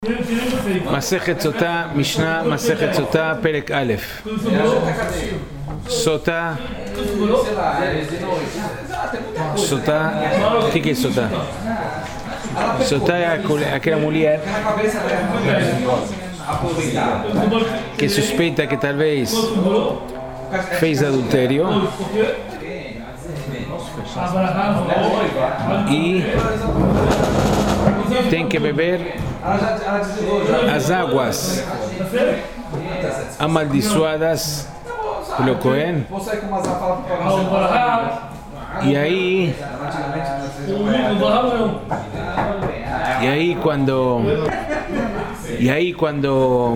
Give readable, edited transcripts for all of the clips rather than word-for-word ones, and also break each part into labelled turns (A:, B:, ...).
A: Masechet Sotá, Mishnah, Masechet Sotá, Perek Aleph. Sotá. Sotá. O que é Sotá? Sotá é aquela mulher que suspeita que talvez fez adultério e tem que beber as águas amaldiçoadas pelo Cohen. E aí quando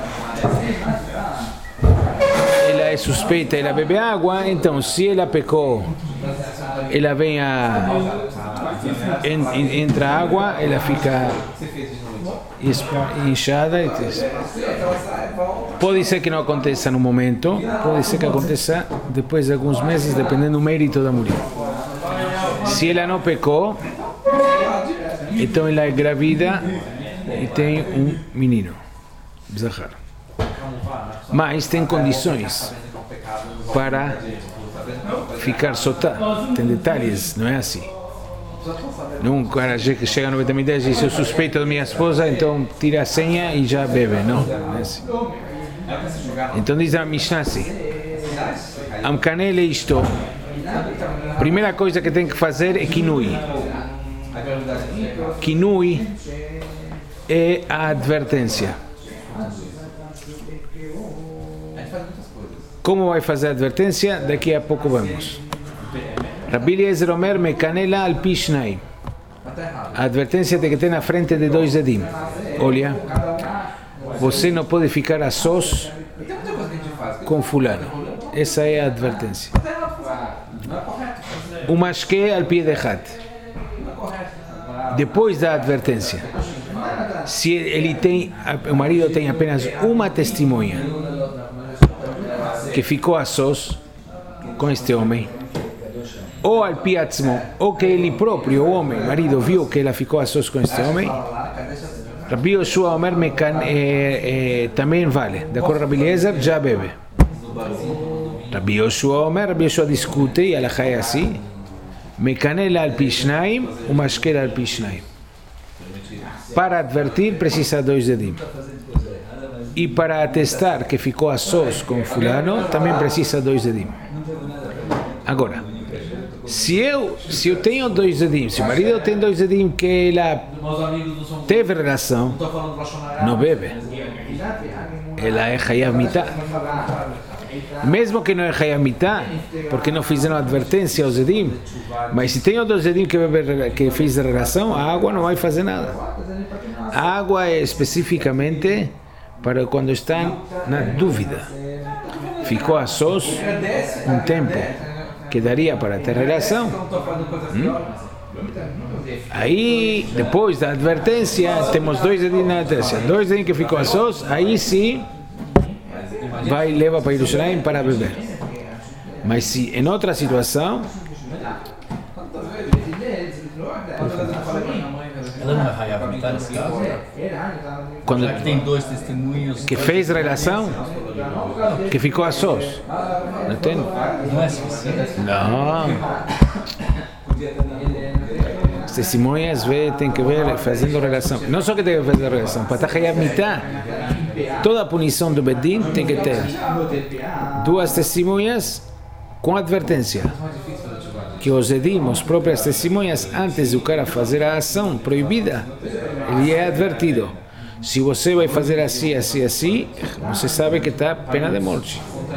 A: ela é suspeita, ela bebe água, então se ela pecou, ela vem entra água, ela fica inchada. Pode ser que não aconteça no momento, pode ser que aconteça depois de alguns meses, dependendo do mérito da mulher. Se ela não pecou, então ela é grávida e tem um menino, Zahar. Mas tem condições para ficar sotá. Tem detalhes, não é assim. Não, o cara chega no Betamigdash e diz: eu suspeito da minha esposa, então tira a senha e já bebe. Não, não é assim. Então diz a Mishnah assim: Amkanele isto. Primeira coisa que tem que fazer é kinui. Kinui é a advertência. Como vai fazer a advertência? Daqui a pouco vamos. Rabbi Eliezer Omer mekanela al pi shnai. A advertência tem que ter na frente de dois edim. Olha, você não pode ficar a sós com fulano. Essa é a advertência. O mashke al pi dechat. Depois da advertência, se ele tem, o marido tem apenas uma testemunha que ficou a sós com este homem, ou al pi atzmo, ou que ele próprio, o homem, o marido, viu que ela ficou a sós com este homem, Rabbi Yoshua Omer também vale. De acordo com Rabbi Eliezer, já bebe. Rabbi Yoshua Omer, Rabbi Yoshua discute, e ela é assim: mekanela al pi shnaim, o mashkela al pi shnaim. Para advertir, precisa dois dedim. E para atestar que ficou a sós com fulano, também precisa dois dedim. Agora, se eu tenho dois dedim, se o marido tem dois dedim que ela teve relação, não bebe. Ela é chayav mitá. Mesmo que não é chayav mitá, porque não fizeram advertência aos dedim, mas se tem dois dedim que fez relação, a água não vai fazer nada. A água é especificamente para quando estão na dúvida. Ficou a sós um tempo que daria para ter relação. Aí, depois da advertência, temos dois dedinhos na advertência. Dois dedinhos que ficou a sós, aí sim, vai leva para Jerusalém para beber. Mas se em outra situação,
B: ela não vai habitar nesse caso?
A: quando
B: Já que tem dois testemunhos
A: que fez relação, que ficou a sós, não tem?
B: não é suficiente?
A: Não. As testemunhas tem que ver fazendo relação. Não só que tem que fazer relação, para estar chayav mitá, toda a punição do Bedin tem que ter duas testemunhas com advertência. Que os edim, as próprias testemunhas, antes do cara fazer a ação proibida, ele é advertido. Se você vai fazer assim, assim, assim, você sabe que está pena de morte.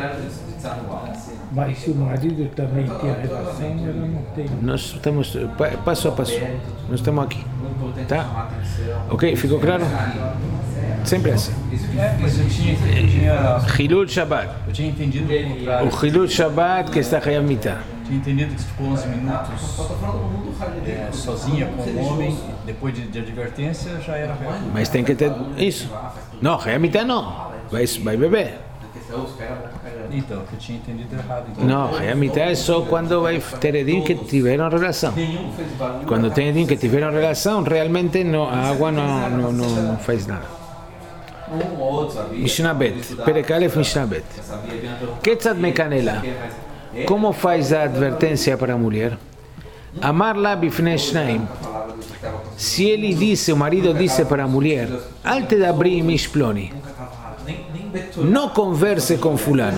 C: Mas se o marido também tem relação, ela não tem.
A: Nós estamos passo a passo. Nós estamos aqui. Tá? Ok? Ficou claro? Sempre assim.
B: Mas eu tinha
A: Hilul Shabbat.
B: eu tinha entendido o contrário.
A: O Hilul Shabbat que está chayav mitá.
B: Tinha entendido que ficou 11 minutos sozinha com o homem, depois de advertência já era real.
A: Mas tem que ter isso. Não, chayav mitá não. Vai beber.
B: Então, eu tinha entendido errado. Então.
A: Não, Hayamita é só quando vai ter edim que tiveram relação. Quando tem edim que tiveram relação, realmente não, a água não faz nada. Mishnah Bet, Perek Aleph, Mishnah Bet. Ketzad mekanela. Como faz a advertência para a mulher? Amarla bifnei shnaim. Se ele disse, o marido disse para a mulher, Al tedabri mishploni. Não converse com fulano.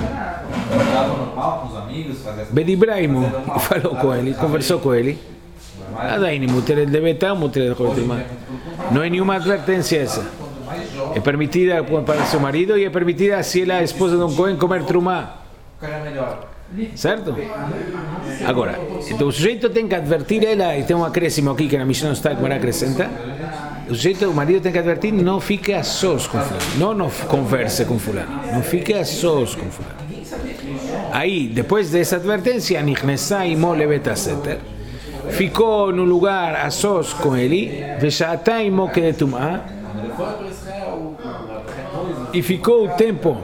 A: Bedibraimo falou com ele, conversou com ele. Adaini muter de betá, muter de não é nenhuma advertência essa. É permitida para seu marido e é permitida se ela é a esposa de um Cohen comer trumá. Certo? Agora, então o sujeito tem que advertir ela, e tem um acréscimo aqui que na Mishnah não está, que me acrescenta. O sujeito, o marido tem que advertir, não fique a sós com fulano, não converse com fulano, não fique a sós com fulano. Aí, depois dessa advertência, Nichnesa imo lebet haseter, ficou no lugar a sós com ele, veshata imo kedetumá, e ficou o tempo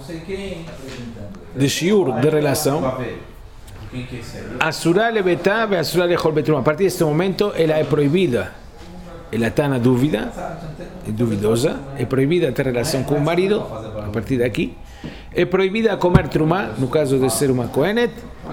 A: de shiur, de relação, asura lebetá ve asura lechol betrumá. A partir deste momento, ela é proibida. Ela está na dúvida, é duvidosa, é proibida ter relação com o marido, a partir daqui, é proibida comer trumá, no caso de ser uma kohenet,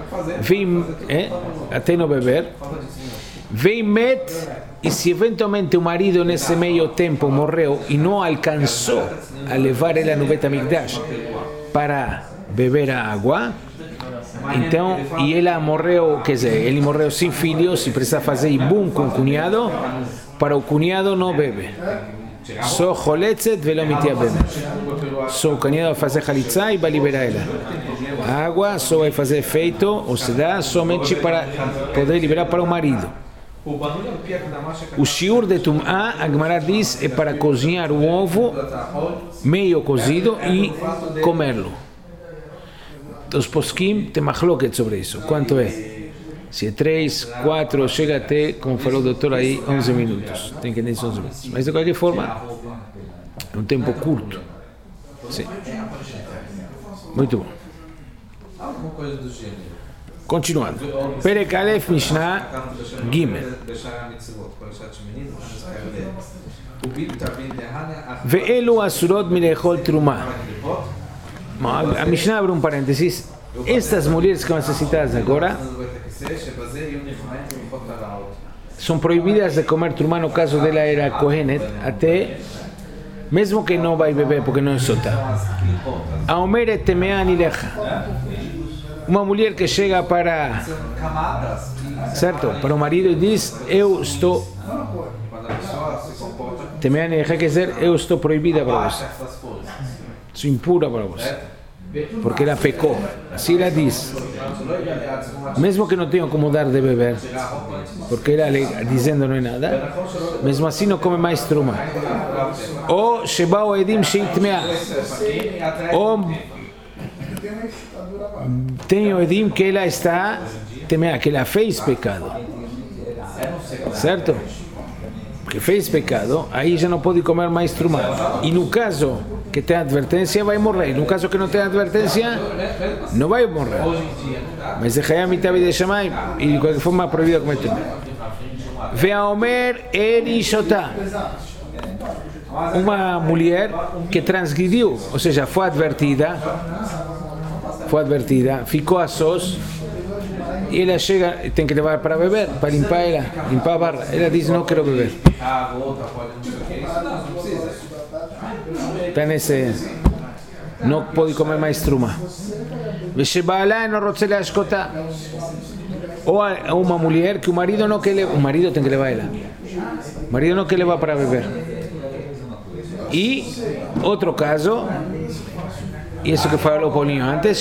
A: até não beber, vem met, e se eventualmente o marido nesse meio tempo morreu e não alcançou a levar ela no Bet HaMikdash para beber a água, então, e ela morreu, quer dizer, ele morreu sem filhos e precisa fazer ibum com o cunhado, para o cunhado não bebe. Só choletzet velo mitia bebe. Só o cunhado vai fazer halitzá e vai liberar ela. A água só vai fazer efeito, ou se dá, somente para poder liberar para o marido. O shiur de tum'á, a Gemara diz, é para cozinhar o ovo meio cozido e comê-lo. Os poskim tem machloket sobre isso. Quanto é? Se é 3, 4, chega até, como falou o doutor aí, 11 minutos. Tem que entender 11 minutos. Mas de qualquer forma, é um tempo curto. Sim. Muito bom. Continuando. Perek Aleph, Mishnah Gimel. Ve'elu asurot milechol trumá. A Mishnah abre um parênteses. Estas mulheres que vão ser citadas agora são proibidas de comer trumá. No caso dela era kohenet, até mesmo que não vai beber porque não é sota. A Omer temea nilecha. Uma mulher que chega para, certo, para o marido e diz, eu estou temea nilecha, quer dizer, eu estou proibida para você, sou impura para você, porque ela pecou. Assim ela diz, mesmo que não tenha como dar de beber, porque ela dizendo não é nada, mesmo assim não come mais truma. Ou shebao edim sheitmea, ou tem o edim que ela está temea, que ela fez pecado, certo? Porque fez pecado, aí já não pode comer mais truma. E no caso que tem advertência, vai morrer. No caso que não tem advertência, não vai morrer. Mas de Hayam Itabi de Shammai, e de qualquer forma proibido comer truma. Ve'aomer erishotá. Uma mulher que transgrediu, ou seja, foi advertida, ficou a sós, e ela chega e tem que levar para beber, para limpar ela, limpar a barra. Ela diz, não quero beber. Está nesse, não pode comer mais truma. Ou uma mulher que o marido não quer levar, o marido tem que levar ela. O marido não quer levar para beber. E outro caso, isso que falou o Paulinho antes,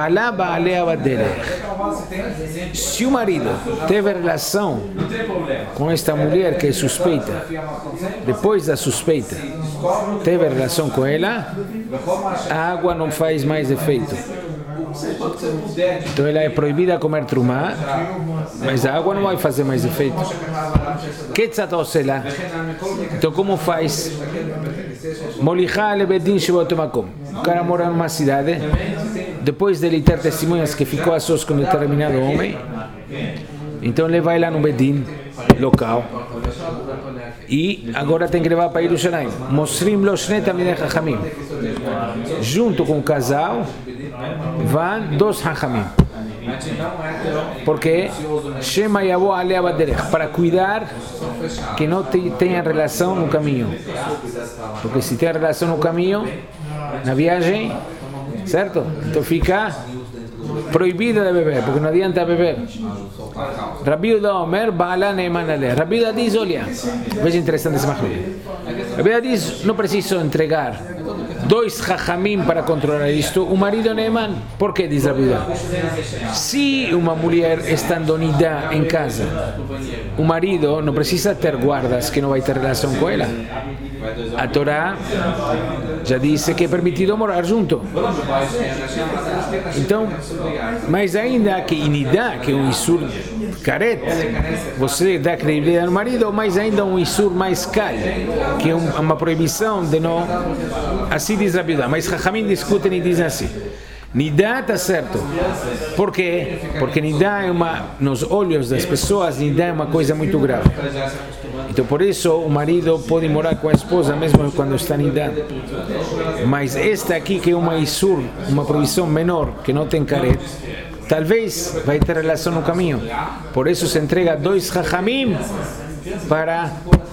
A: se o marido teve relação com esta mulher que é suspeita, depois da suspeita teve relação com ela, a água não faz mais efeito. Então ela é proibida comer trumá, mas a água não vai fazer mais efeito. Então como faz? O cara mora numa cidade depois de ele ter testemunhas que ficou a sós com determinado homem, então ele vai lá no Bedin local e agora tem que levar para Jerusalém. Mosrim lo shnei tamidei chachamim. Junto com o casal vão 2 chachamim. Porque Shema Yavo Alea Baderech, para cuidar que não tenha relação no caminho. Porque se tem relação no caminho, na viagem, certo? Então fica proibida de beber, porque não adianta beber. Rabbi Yehuda Omer, Baala Neeman Aleh. Rabbi Yehuda diz, olha, veja interessante esse macro. Rabbi Yehuda diz, não preciso entregar 2 chachamim para controlar isto, o marido Neeman. Por que diz Rabbi Yehuda? Se uma mulher estando nida em casa, o marido não precisa ter guardas que não vai ter relação com ela. A Torá já disse que é permitido morar junto. Então, mais ainda que inidá, que é um isur caret, você dá credibilidade ao marido, mais ainda um isur mais cal, que é uma proibição de não. Assim diz Rabbi Yehuda, mas Chachamim discutem e dizem assim. Nidá está certo. Por quê? Porque Nidá é nos olhos das pessoas, Nidá é uma coisa muito grave. Então por isso o marido pode morar com a esposa mesmo quando está Nidá. Mas esta aqui que é uma isur, uma proibição menor, que não tem caret, talvez vai ter relação no caminho. Por isso se entrega 2 chachamim para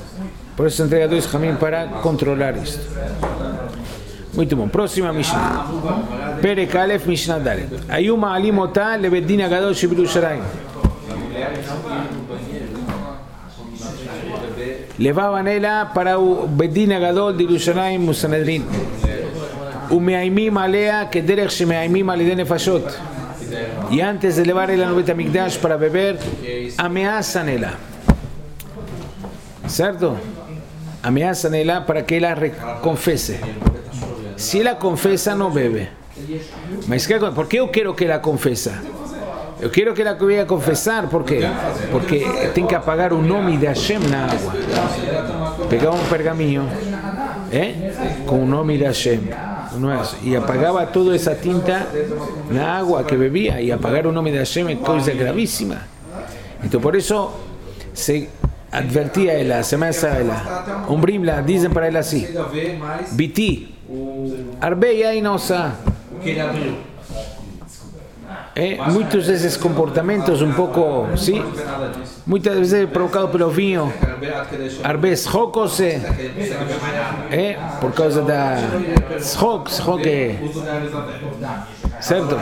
A: controlar isto. Muito bom. Próxima Mishnah. Perek Aleph Mishnah Dalet. Ayu ma'alim otah lebedin hagadol shebirushalayim. Levaban ela para o Bedin Hagadol de Yerushalayim Sanedrin. Umeaimim alea kederech shemeaimim al yedei nefashot. E antes de levar ela no Bet HaMikdash para beber, ameaçam ela. Certo? Ameaçam ela para que ela confesse. Se ela confessa, não bebe. Mas por que eu quero que ela confessa? Eu quero que ela venha confessar, por quê? Porque tem que apagar o nome de Hashem na água. Pegar um pergaminho com o nome de Hashem. E apagava toda essa tinta na água que bebia. E apagar o nome de Hashem é coisa gravíssima. Então por isso se advertia ela, se ameaça ela. Ombrim-la, dizem para ela assim: Biti, arbei aí nossa. Muitos desses comportamentos um pouco, sim, muitas vezes provocados pelo vinho, arbes chocose, por causa da schok certo?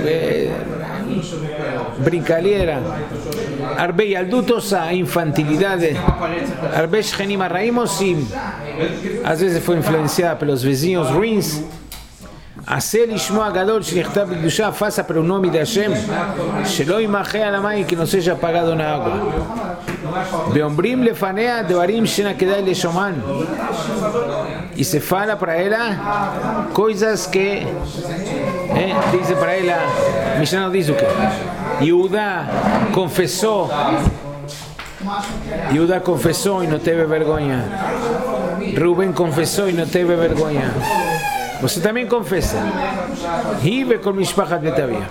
A: Brincadeira, arbei aldutos, a infantilidade, arbes genim arraimos, sim, às vezes foi influenciada pelos vizinhos ruins. Hacer Ishmo Agadol Shnichtav B'Kedusha, faça para o nome de Hashem, Shelo Imachei Alamayim, que não seja apagado na água. Beombrim Lefanea Devarim Shena Kedai Leshoman, e se fala para ela coisas que dizem para ela. Mishnah não diz o que Yehuda confessou e não teve vergonha. Rubem confessou e não teve vergonha. Você também confessa. Rive com Mishpachat Betavia.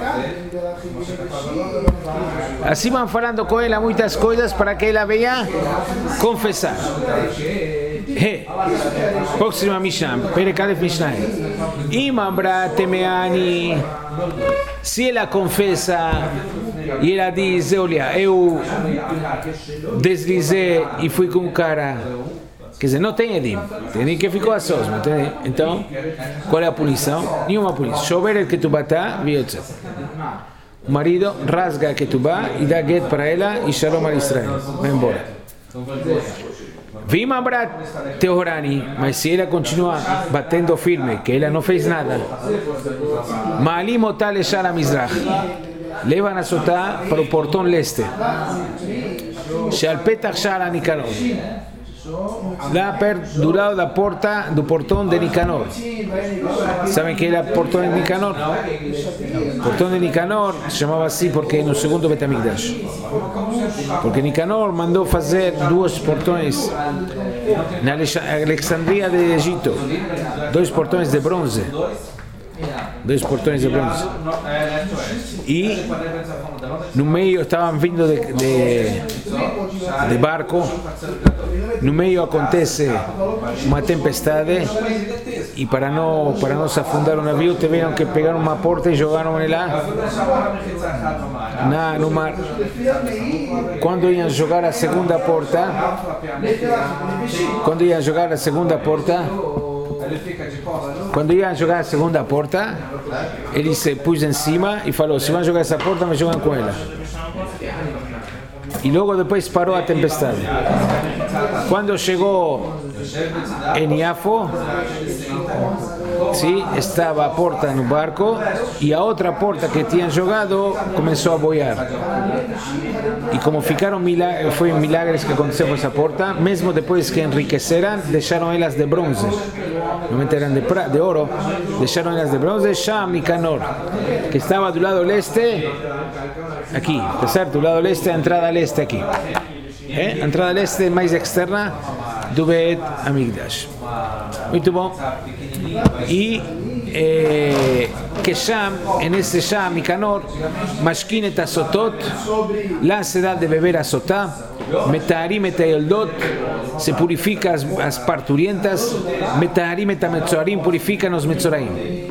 A: Assim vão falando com ela muitas coisas para que ela venha confessar. Próxima Mishnah. Perek Aleph Mishnah. Imambra temeani. Se ela confessa e ela diz: olha, eu deslizei e fui com um cara. Quer dizer, não tem edim, tem que ficou a sós, então, qual é a punição? Nenhuma punição. Chover el ketubatá, viotze. O marido rasga a ketubá e dá get para ela e shalom al Israel. Vai embora. Vima brat teorani, mas se ela continua batendo firme, que ela não fez nada, maalim otá leshar hamizrach, levam a sotá para o portão leste. Sheal petach shar hanikanor. Lá perto do lado da porta do portão de Nicanor. Sabem que era o portão de Nicanor? O portão de Nicanor se chamava assim porque é no segundo Bet HaMikdash. Porque Nicanor mandou fazer 2 portões na Alexandria de Egito, 2 portões de bronze. 2 portões de bronze. E no meio estavam vindo de barco. No meio acontece uma tempestade e para não se afundar o navio tiveram que pegar uma porta e jogaram lá no mar. Quando iam jogar a segunda porta, ele se pôs em cima e falou: se vão jogar essa porta, me jogam com ela. E logo depois parou a tempestade. Quando chegou em Iafo, sim, estava a porta no barco e a outra porta que tinham jogado começou a boiar. E como foi milagres que aconteceu com essa porta, mesmo depois que enriqueceram, deixaram elas de bronze. Normalmente eram de ouro, deixaram elas de bronze. Sham e Canor, que estava do lado leste, aqui, tá certo? Do lado leste, a entrada leste aqui. A entrada leste mais externa do Bet Amigdash. Muito bom. E que Sham, en ese Sham y Canor, Mashkin et Asotot, lá se dá de beber a Sotá, Metaharim et Ayoldot, se purifica as parturientas, Metaharim et Ametzoarim, purifican os Metzoraim.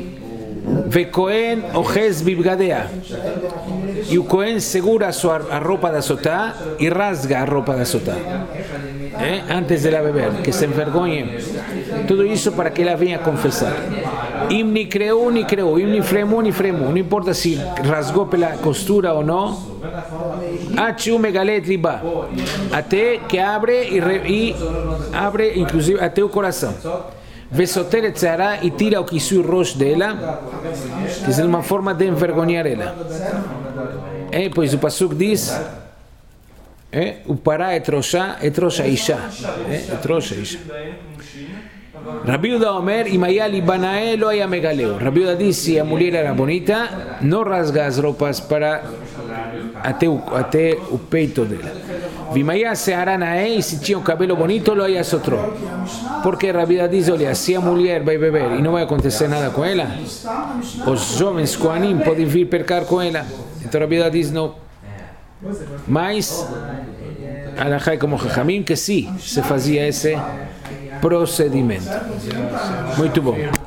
A: Ve Cohen Ojes Bibgadea, e o Cohen segura a roupa da Sotá e rasga a roupa da Sotá. Antes de la beber, que se envergonhe. Tudo isso para que ela venha confessar. Imni creu, imni fremu, não importa se rasgou pela costura ou não. Achu megalet liba, até que abre e abre inclusive até o coração. Vesoter etzara e tira o kisui rosh dela, que é uma forma de envergonhar ela. Pois o pasuk diz: o pará etrosha isha. Etrosha isha. Rabbi Yehuda Omer, Imayali Banae lo haya megaleo. Rabbi Yehuda diz: se a mulher era bonita, não rasga as roupas até o peito dela. Vimaya se aranae, e se tinha o cabelo bonito, lo haya sotró. Porque Rabbi Yehuda diz: olha, se a mulher vai beber e não vai acontecer nada com ela, os jovens Kohanim podem vir pecar com ela. Então Rabbi Yehuda diz: não. Mas Alajá como Jajamim, que sim, se fazia esse procedimento. Muito bom.